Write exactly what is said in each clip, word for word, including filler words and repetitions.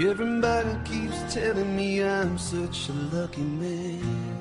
Everybody keeps telling me I'm such a lucky man.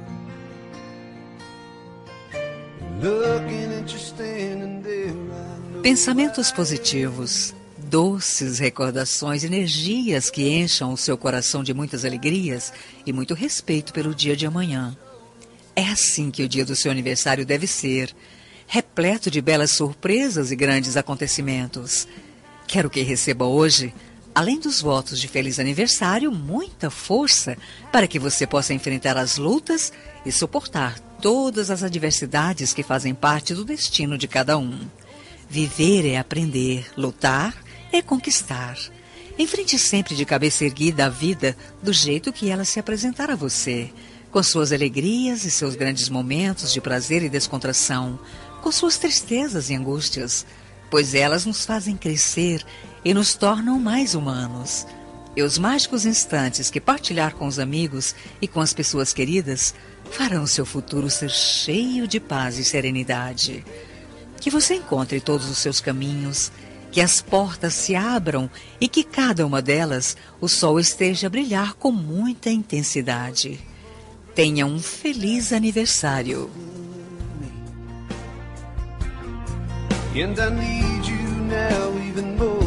Looking at you standing there, I know. Pensamentos positivos, doces recordações, energias que encham o seu coração de muitas alegrias e muito respeito pelo dia de amanhã. É assim que o dia do seu aniversário deve ser, repleto de belas surpresas e grandes acontecimentos. Quero que receba hoje, além dos votos de feliz aniversário, muita força para que você possa enfrentar as lutas e suportar todas as adversidades que fazem parte do destino de cada um. Viver é aprender, lutar é conquistar. Enfrente sempre de cabeça erguida a vida do jeito que ela se apresentar a você, com suas alegrias e seus grandes momentos de prazer e descontração, com suas tristezas e angústias, pois elas nos fazem crescer e nos tornam mais humanos. E os mágicos instantes que partilhar com os amigos e com as pessoas queridas farão seu futuro ser cheio de paz e serenidade. Que você encontre todos os seus caminhos, que as portas se abram e que cada uma delas o sol esteja a brilhar com muita intensidade. Tenha um feliz aniversário. And I need you now even more.